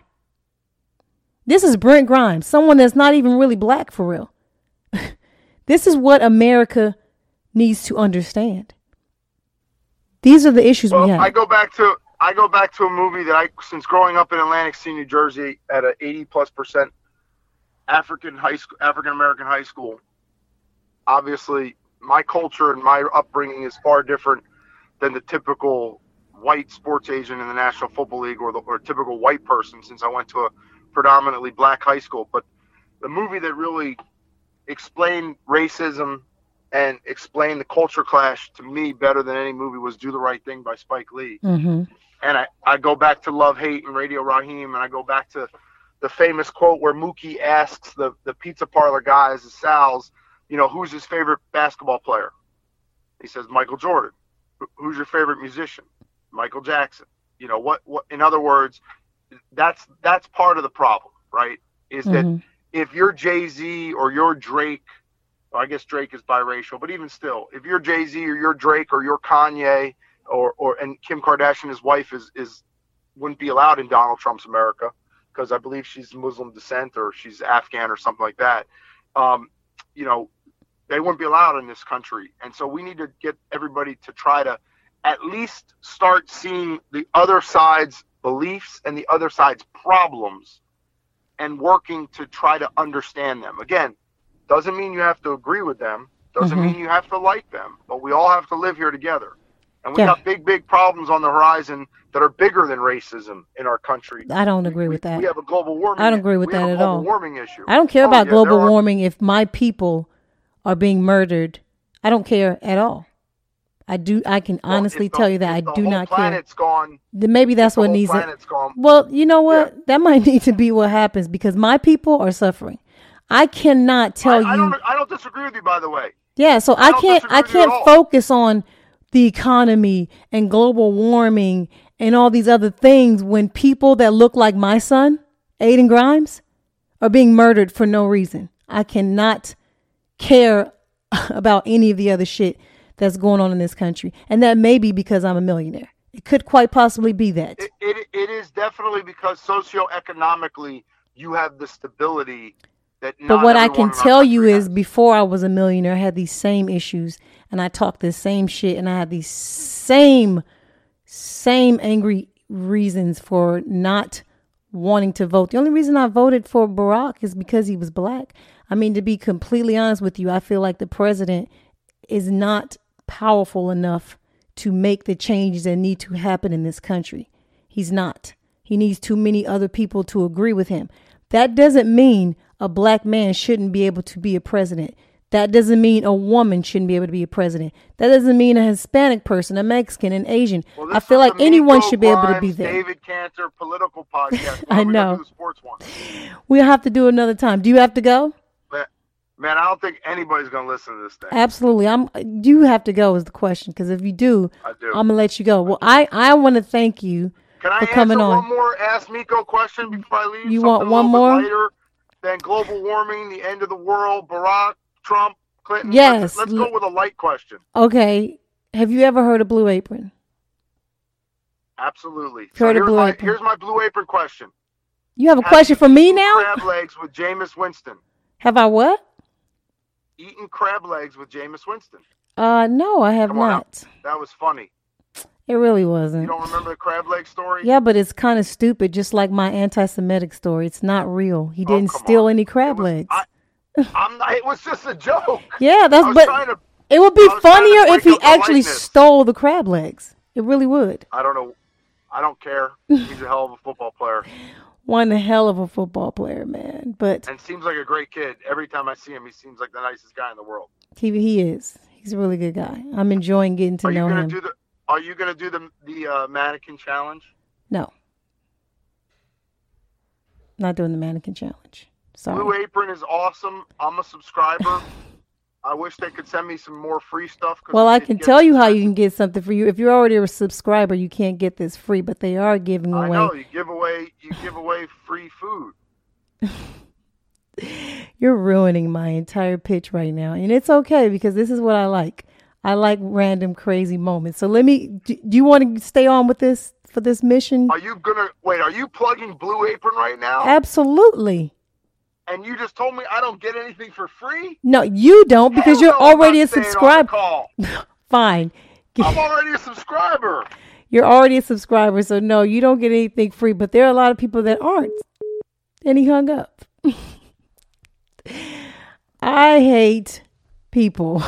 This is Brent Grimes, someone that's not even really black for real. This is what America needs to understand. These are the issues we have. I go back to a movie that since growing up in Atlantic City, New Jersey, at an 80+% African American high school. Obviously, my culture and my upbringing is far different than the typical white sports agent in the National Football League or typical white person, since I went to a predominantly black high school. But the movie that really explained racism and explained the culture clash to me better than any movie was Do the Right Thing by Spike Lee. Mm-hmm. And I go back to Love, Hate, and Radio Raheem, and I go back to the famous quote where Mookie asks the pizza parlor guys, the Sal's, who's his favorite basketball player? He says, Michael Jordan. Who's your favorite musician? Michael Jackson. What in other words, that's part of the problem, right? Is that if you're Jay-Z or you're Drake, well, I guess Drake is biracial, but even still, if you're Jay-Z or you're Drake or you're Kanye and Kim Kardashian, his wife wouldn't be allowed in Donald Trump's America, because I believe she's Muslim descent or she's Afghan or something like that. They wouldn't be allowed in this country. And so we need to get everybody to try to at least start seeing the other side's beliefs and the other side's problems and working to try to understand them. Again, doesn't mean you have to agree with them. Doesn't mean you have to like them. But we all have to live here together. And we got big, big problems on the horizon that are bigger than racism in our country. I don't agree with that. We have a global warming. I don't agree with that at all. Warming issue. I don't care about global warming if my people are being murdered. I don't care at all. I can honestly tell you that I do not care. Planet's gone. Then maybe that's what needs it. Well, you know what? Yeah. That might need to be what happens because my people are suffering. I cannot tell you. I don't disagree with you, by the way. Yeah, so I can't focus on the economy and global warming and all these other things when people that look like my son, Aiden Grimes, are being murdered for no reason. I cannot care about any of the other shit that's going on in this country. And that may be because I'm a millionaire. It could quite possibly be that. It is definitely because socioeconomically you have the stability that not But what I can tell you has. is before I was a millionaire, I had these same issues and I talked this same shit and I had these same angry reasons for not wanting to vote. The only reason I voted for Barack is because he was black. I mean, to be completely honest with you, I feel like the president is not powerful enough to make the changes that need to happen in this country. He's not. He needs too many other people to agree with him. That doesn't mean a black man shouldn't be able to be a president. That doesn't mean a woman shouldn't be able to be a president. That doesn't mean a Hispanic person, a Mexican, an Asian. Well, I feel like anyone should be able to be there. David Cantor political podcast. I know. The sports one. We'll have to do another time. Do you have to go? Man, I don't think anybody's going to listen to this thing. Absolutely. You have to go is the question, because if you do, I do. I'm going to let you go. Well, I want to thank you for coming on. One more Ask Miko question before I leave? You Something want one more? Later than global warming, the end of the world, Barack, Trump, Clinton. Yes. Let's go with a light question. Okay. Have you ever heard of Blue Apron? Absolutely. Here's my Blue Apron question. You have a question for me now? Crab legs with Jameis Winston. Have I what? Eaten crab legs with Jameis Winston. No, I have not. That was funny. It really wasn't. You don't remember the crab leg story? Yeah, but it's kind of stupid, just like my anti-Semitic story. It's not real. He didn't steal any crab legs. It was just a joke. Yeah, it would be funnier if he actually stole the crab legs. It really would. I don't know. I don't care. He's a hell of a football player. One hell of a football player, man. But and seems like a great kid. Every time I see him, he seems like the nicest guy in the world. he is. He's a really good guy. I'm enjoying getting to know him. Are you going to do the mannequin challenge? No. Not doing the mannequin challenge. Sorry. Blue Apron is awesome. I'm a subscriber. I wish they could send me some more free stuff. Well, I can tell you how you can get something for you. If you're already a subscriber, you can't get this free, but they are giving away. I know you give away free food. You're ruining my entire pitch right now, and it's okay because this is what I like. I like random crazy moments. So do you want to stay on with this for this mission? Are you plugging Blue Apron right now? Absolutely. And you just told me I don't get anything for free? No, you don't because you're already a subscriber. Fine. I'm already a subscriber. You're already a subscriber, so no, you don't get anything free. But there are a lot of people that aren't. And he hung up. I hate people.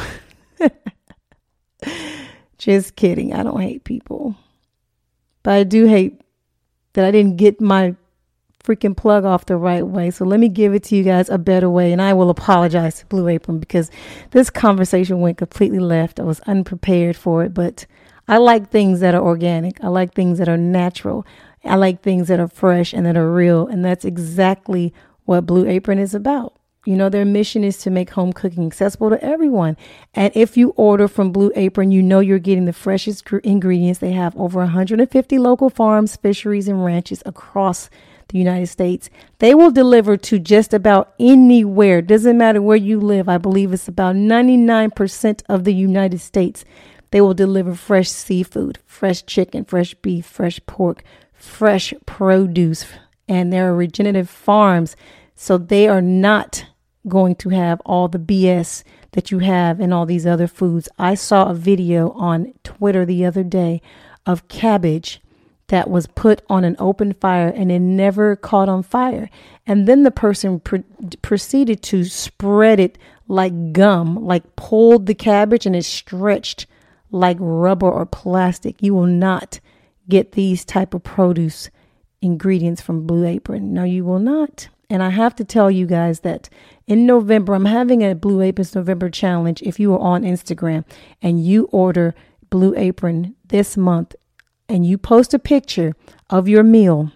Just kidding. I don't hate people. But I do hate that I didn't get my freaking plug off the right way. So let me give it to you guys a better way. And I will apologize to Blue Apron because this conversation went completely left. I was unprepared for it. But I like things that are organic. I like things that are natural. I like things that are fresh and that are real. And that's exactly what Blue Apron is about. You know, their mission is to make home cooking accessible to everyone. And if you order from Blue Apron, you know you're getting the freshest ingredients. They have over 150 local farms, fisheries, and ranches across the United States. They will deliver to just about anywhere. Doesn't matter where you live. I believe it's about 99% of the United States. They will deliver fresh seafood, fresh chicken, fresh beef, fresh pork, fresh produce. And there are regenerative farms. So they are not going to have all the BS that you have in all these other foods. I saw a video on Twitter the other day of cabbage that was put on an open fire and it never caught on fire. And then the person proceeded to spread it like gum, like pulled the cabbage and it stretched like rubber or plastic. You will not get these type of produce ingredients from Blue Apron. No, you will not. And I have to tell you guys that in November, I'm having a Blue Apron's November challenge. If you are on Instagram and you order Blue Apron this month, and you post a picture of your meal,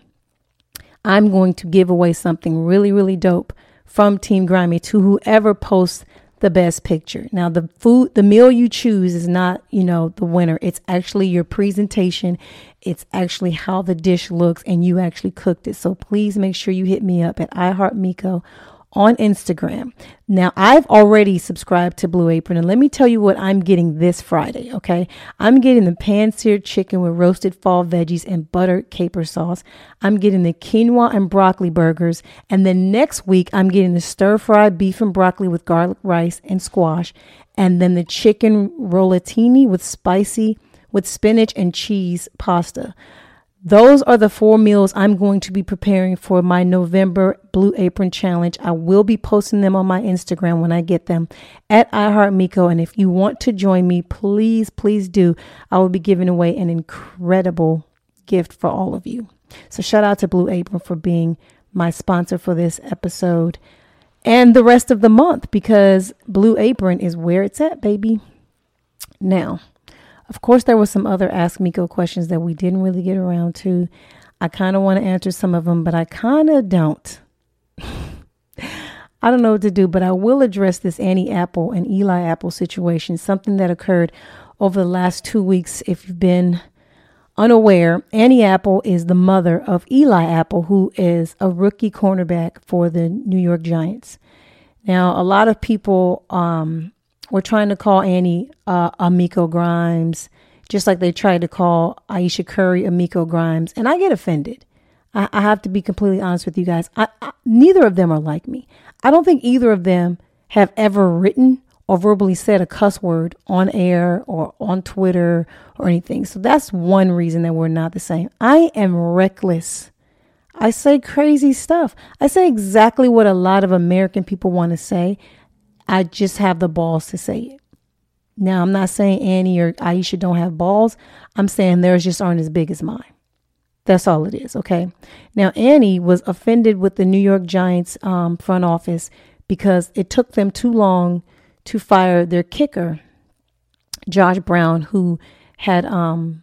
I'm going to give away something really, really dope from Team Grimy to whoever posts the best picture. Now, the meal you choose is not, the winner. It's actually your presentation. It's actually how the dish looks and you actually cooked it. So please make sure you hit me up at iHeartMiko on Instagram. Now, I've already subscribed to Blue Apron, and let me tell you what I'm getting this Friday, okay? I'm getting the pan-seared chicken with roasted fall veggies and buttered caper sauce. I'm getting the quinoa and broccoli burgers, and then next week, I'm getting the stir-fried beef and broccoli with garlic rice and squash, and then the chicken rollatini with spinach and cheese pasta. Those are the 4 meals I'm going to be preparing for my November Blue Apron Challenge. I will be posting them on my Instagram when I get them at iHeartMiko. And if you want to join me, please, please do. I will be giving away an incredible gift for all of you. So shout out to Blue Apron for being my sponsor for this episode and the rest of the month, because Blue Apron is where it's at, baby. Now, of course, there were some other Ask Miko questions that we didn't really get around to. I kind of want to answer some of them, but I kind of don't. I don't know what to do, but I will address this Annie Apple and Eli Apple situation, something that occurred over the last 2 weeks. If you've been unaware, Annie Apple is the mother of Eli Apple, who is a rookie cornerback for the New York Giants. Now, a lot of people we're trying to call Annie Miko Grimes, just like they tried to call Aisha Curry Miko Grimes. And I get offended. I have to be completely honest with you guys. Neither of them are like me. I don't think either of them have ever written or verbally said a cuss word on air or on Twitter or anything. So that's one reason that we're not the same. I am reckless. I say crazy stuff. I say exactly what a lot of American people want to say. I just have the balls to say it. Now, I'm not saying Annie or Aisha don't have balls. I'm saying theirs just aren't as big as mine. That's all it is, okay? Now, Annie was offended with the New York Giants front office because it took them too long to fire their kicker, Josh Brown, who had, I'm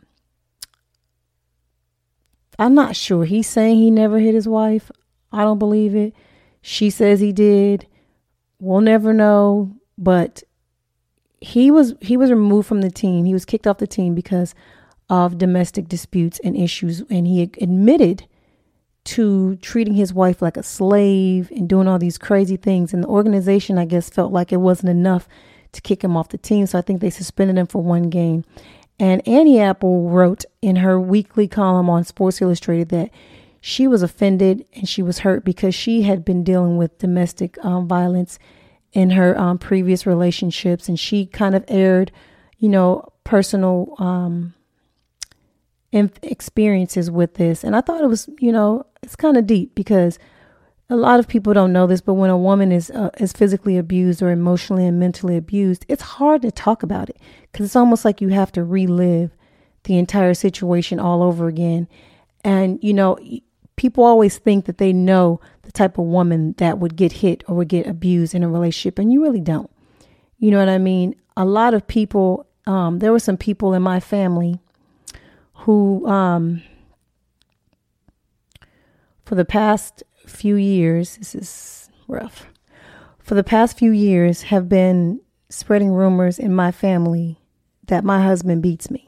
not sure. He's saying he never hit his wife. I don't believe it. She says he did. We'll never know. But he was removed from the team. He was kicked off the team because of domestic disputes and issues. And he admitted to treating his wife like a slave and doing all these crazy things. And the organization, I guess, felt like it wasn't enough to kick him off the team. So I think they suspended him for one game. And Annie Apple wrote in her weekly column on Sports Illustrated that she was offended and she was hurt because she had been dealing with domestic violence in her previous relationships. And she kind of aired, personal experiences with this. And I thought it was, it's kind of deep because a lot of people don't know this, but when a woman is physically abused or emotionally and mentally abused, it's hard to talk about it because it's almost like you have to relive the entire situation all over again. And, people always think that they know the type of woman that would get hit or would get abused in a relationship, and you really don't. You know what I mean? A lot of people, there were some people in my family who, for the past few years, this is rough, for the past few years have been spreading rumors in my family that my husband beats me.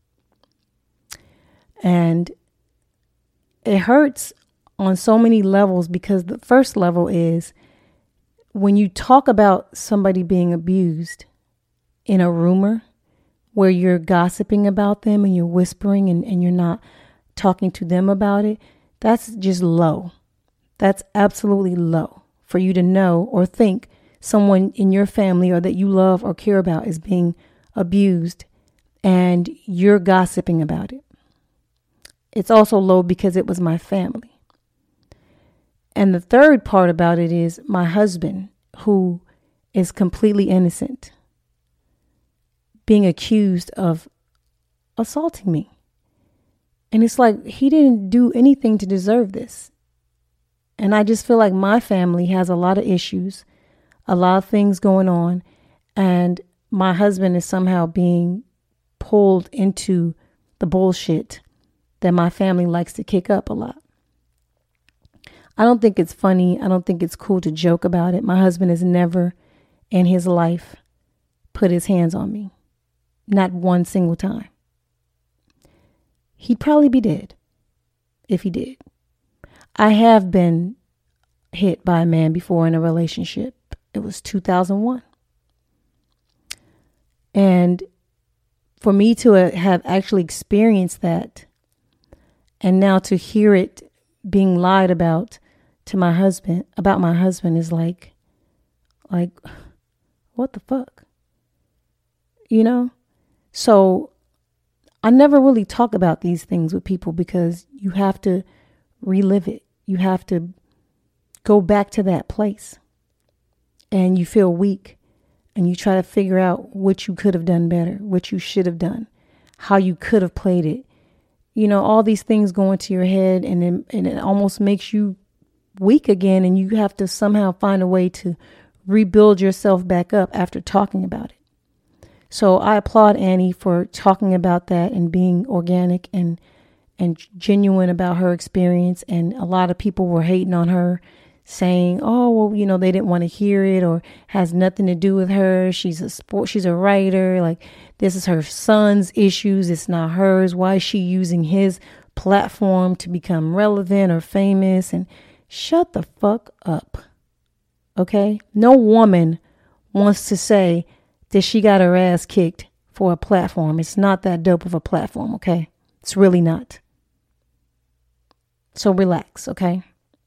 And it hurts on so many levels because the first level is when you talk about somebody being abused in a rumor where you're gossiping about them and you're whispering and you're not talking to them about it, that's just low. That's absolutely low for you to know or think someone in your family or that you love or care about is being abused and you're gossiping about it. It's also low because it was my family. And the third part about it is my husband, who is completely innocent, being accused of assaulting me. And it's like he didn't do anything to deserve this. And I just feel like my family has a lot of issues, a lot of things going on. And my husband is somehow being pulled into the bullshit that my family likes to kick up a lot. I don't think it's funny. I don't think it's cool to joke about it. My husband has never in his life put his hands on me. Not one single time. He'd probably be dead if he did. I have been hit by a man before in a relationship. It was 2001. And for me to have actually experienced that and now to hear it being lied about to my husband, about my husband is like, what the fuck? So I never really talk about these things with people because you have to relive it. You have to go back to that place and you feel weak and you try to figure out what you could have done better, what you should have done, how you could have played it. All these things go into your head and it almost makes you weak again. And you have to somehow find a way to rebuild yourself back up after talking about it. So I applaud Annie for talking about that and being organic and genuine about her experience. And a lot of people were hating on her, saying, oh, well, they didn't want to hear it or has nothing to do with her. She's a writer. Like, this is her son's issues. It's not hers. Why is she using his platform to become relevant or famous? And shut the fuck up. Okay? No woman wants to say that she got her ass kicked for a platform. It's not that dope of a platform. Okay? It's really not. So relax. Okay?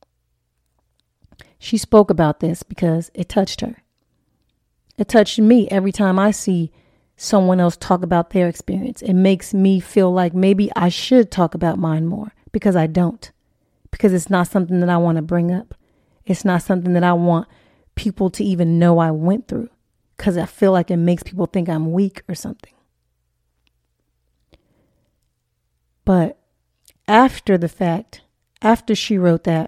She spoke about this because it touched her. It touched me every time I see someone else talk about their experience. It makes me feel like maybe I should talk about mine more because I don't. Because it's not something that I want to bring up. It's not something that I want people to even know I went through. because I feel like it makes people think I'm weak or something. But after the fact, after she wrote that,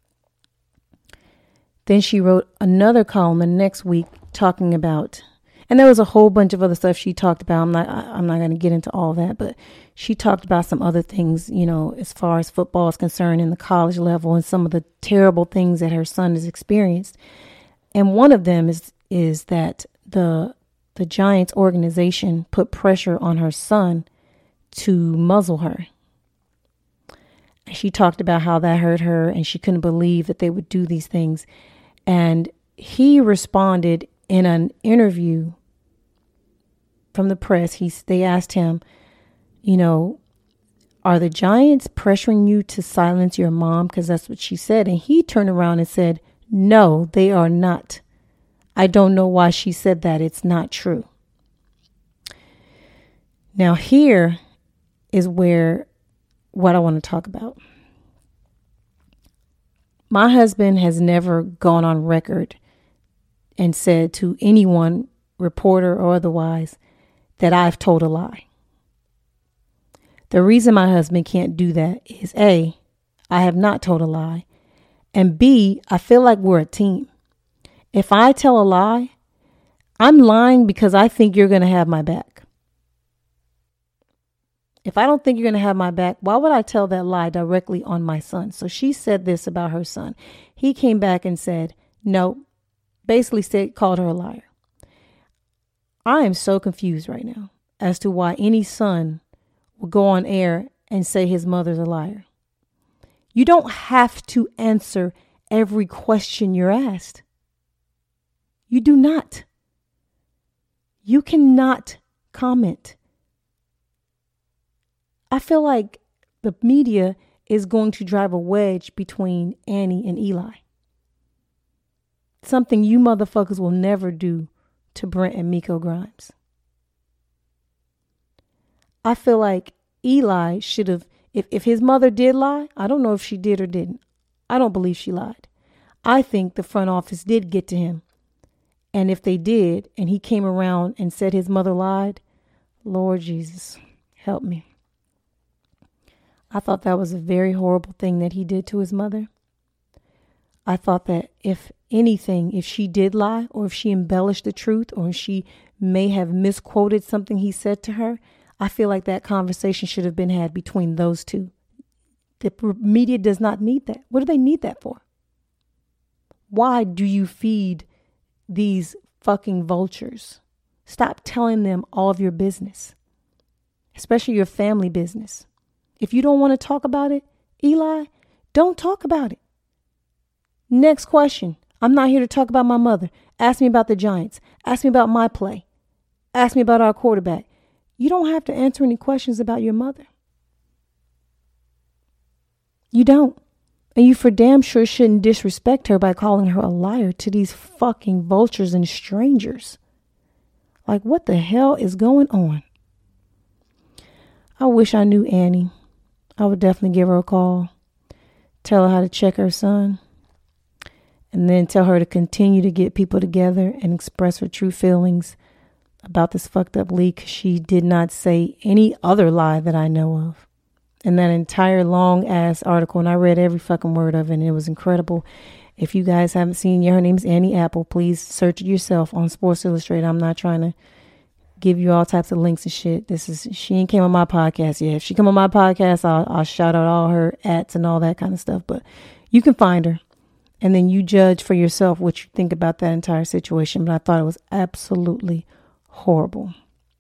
then she wrote another column the next week talking about, and there was a whole bunch of other stuff she talked about. I'm not going to get into all that, but she talked about some other things, you know, as far as football is concerned in the college level and some of the terrible things that her son has experienced. And one of them is that the Giants organization put pressure on her son to muzzle her. And she talked about how that hurt her and she couldn't believe that they would do these things. And he responded in an interview from the press. They asked him, you know, are the Giants pressuring you to silence your mom? Because that's what she said. And he turned around and said, no, they are not. I don't know why she said that. It's not true. Now, here is what I want to talk about. My husband has never gone on record and said to anyone, reporter or otherwise, that I've told a lie. The reason my husband can't do that is A, I have not told a lie, and B, I feel like we're a team. If I tell a lie, I'm lying because I think you're going to have my back. If I don't think you're going to have my back, why would I tell that lie directly on my son? So she said this about her son. He came back and said, no, basically called her a liar. I am so confused right now as to why any son would go on air and say his mother's a liar. You don't have to answer every question you're asked. You do not. You cannot comment. I feel like the media is going to drive a wedge between Annie and Eli. Something you motherfuckers will never do to Brent and Miko Grimes. I feel like Eli should have, if his mother did lie, I don't know if she did or didn't. I don't believe she lied. I think the front office did get to him. And if they did, and he came around and said his mother lied, Lord Jesus, help me. I thought that was a very horrible thing that he did to his mother. I thought that if anything, if she did lie or if she embellished the truth or if she may have misquoted something he said to her, I feel like that conversation should have been had between those two. The media does not need that. What do they need that for? Why do you feed these fucking vultures? Stop telling them all of your business, especially your family business. If you don't want to talk about it, Eli, don't talk about it. Next question. I'm not here to talk about my mother. Ask me about the Giants. Ask me about my play. Ask me about our quarterback. You don't have to answer any questions about your mother. You don't. And you for damn sure shouldn't disrespect her by calling her a liar to these fucking vultures and strangers. Like, what the hell is going on? I wish I knew Annie. I would definitely give her a call. Tell her how to check her son. And then tell her to continue to get people together and express her true feelings about this fucked up leak. She did not say any other lie that I know of. In that entire long ass article, and I read every fucking word of it, and it was incredible. If you guys haven't seen her name's Annie Apple, please search it yourself on Sports Illustrated. I'm not trying to give you all types of links and shit. She ain't came on my podcast yet. If she come on my podcast, I'll shout out all her ads and all that kind of stuff. But you can find her, and then you judge for yourself what you think about that entire situation. But I thought it was absolutely horrible.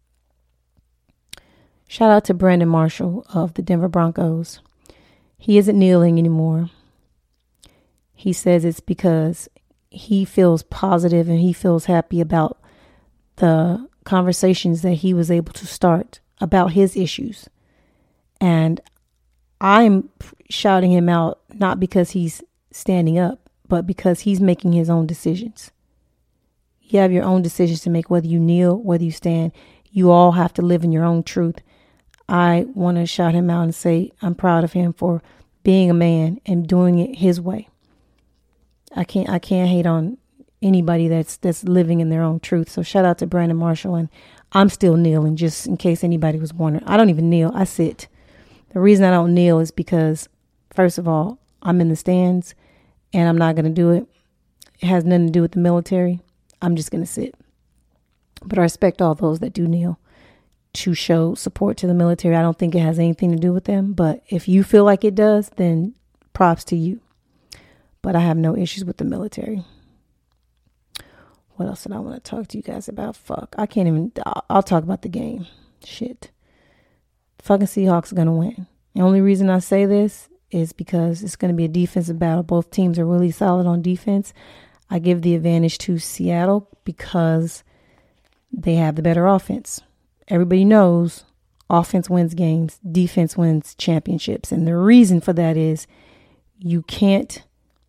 Shout out to Brandon Marshall of the Denver Broncos. He isn't kneeling anymore. He says it's because he feels positive and he feels happy about the conversations that he was able to start about his issues. And I'm shouting him out not because he's standing up, but because he's making his own decisions. You have your own decisions to make, whether you kneel, whether you stand. You all have to live in your own truth. I want to shout him out and say I'm proud of him for being a man and doing it his way. I can't hate on anybody that's living in their own truth. So shout out to Brandon Marshall. And I'm still kneeling, just in case anybody was wondering. I don't even kneel. I sit. The reason I don't kneel is because, first of all, I'm in the stands and I'm not going to do it. It has nothing to do with the military. I'm just going to sit. But I respect all those that do kneel to show support to the military. I don't think it has anything to do with them. But if you feel like it does, then props to you. But I have no issues with the military. What else did I want to talk to you guys about? Fuck. I can't even. I'll talk about the game. Shit. Fucking Seahawks are going to win. The only reason I say this is because it's going to be a defensive battle. Both teams are really solid on defense. I give the advantage to Seattle because they have the better offense. Everybody knows offense wins games, defense wins championships. And the reason for that is you can't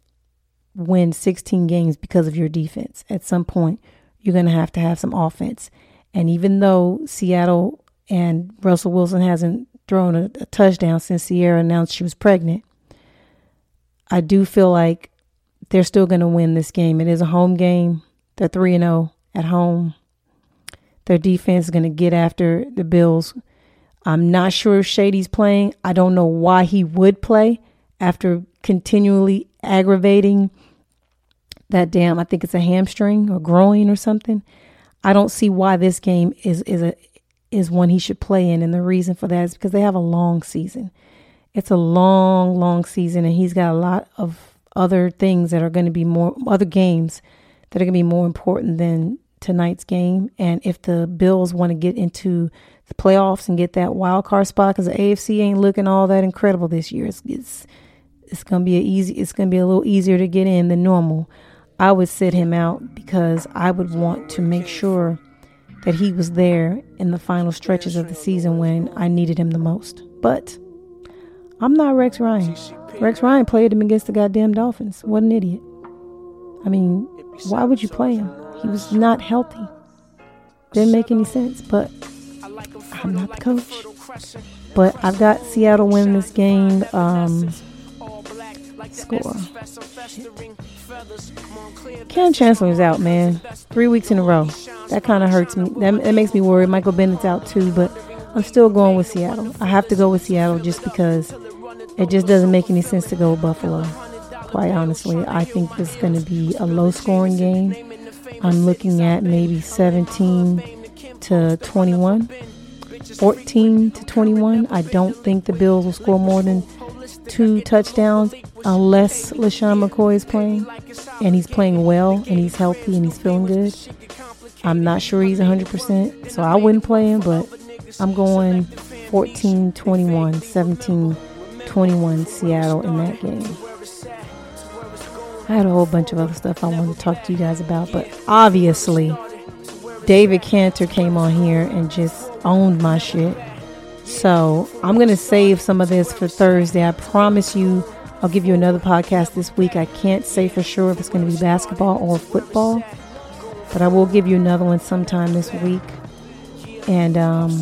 win 16 games because of your defense. At some point, you're going to have some offense. And even though Seattle and Russell Wilson hasn't thrown a touchdown since Sierra announced she was pregnant, I do feel like they're still going to win this game. It is a home game. They're 3-0 at home. Their defense is going to get after the Bills. I'm not sure if Shady's playing. I don't know why he would play after continually aggravating that I think it's a hamstring or groin or something. I don't see why this game is one he should play in. And the reason for that is because they have a long season. It's a long, long season, and he's got a lot of other things that are going to be other games that are going to be more important than tonight's game. And if the Bills want to get into the playoffs and get that wild card spot, because the AFC ain't looking all that incredible this year, it's going to be it's going to be a little easier to get in than normal. I would sit him out because I would want to make sure that he was there in the final stretches of the season when I needed him the most. But I'm not Rex Ryan. Rex Ryan played him against the goddamn Dolphins. What an idiot. I mean, why would you play him? He was not healthy. Didn't make any sense, but I'm not the coach. But I've got Seattle winning this game. Score. Shit. Ken Chancellor's out, man. 3 weeks in a row. That kind of hurts me. That makes me worried. Michael Bennett's out too, but I'm still going with Seattle. I have to go with Seattle just because it just doesn't make any sense to go with Buffalo. Quite honestly, I think this is going to be a low-scoring game. I'm looking at maybe 17-21, 14-21. I don't think the Bills will score more than 2 touchdowns unless LeSean McCoy is playing, and he's playing well, and he's healthy, and he's feeling good. I'm not sure he's 100%, so I wouldn't play him, but I'm going 14-21, 17-21 Seattle in that game. I had a whole bunch of other stuff I wanted to talk to you guys about, but obviously David Cantor came on here and just owned my shit. So I'm going to save some of this for Thursday. I promise you I'll give you another podcast this week. I can't say for sure if it's going to be basketball or football, but I will give you another one sometime this week. And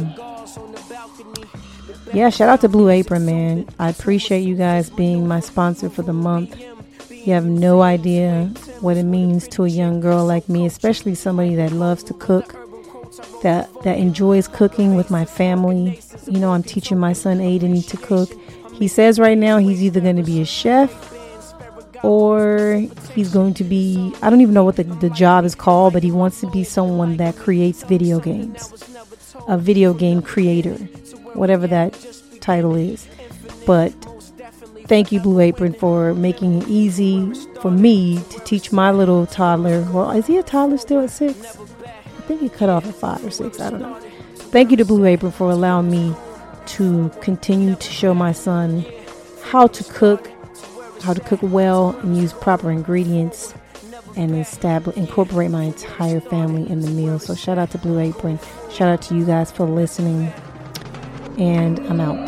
yeah, shout out to Blue Apron, man. I appreciate you guys being my sponsor for the month. You have no idea what it means to a young girl like me, especially somebody that loves to cook, that enjoys cooking with my family. You know, I'm teaching my son Aiden to cook. He says right now he's either going to be a chef or he's going to be, I don't even know what the job is called, but he wants to be someone that creates video games, a video game creator, whatever that title is. But thank you, Blue Apron, for making it easy for me to teach my little toddler. Well, is he a toddler still at 6? I think he cut off at 5 or 6. I don't know. Thank you to Blue Apron for allowing me to continue to show my son how to cook well and use proper ingredients and incorporate my entire family in the meal. So shout out to Blue Apron. Shout out to you guys for listening. And I'm out.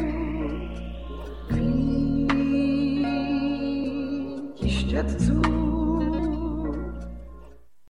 Städte zu.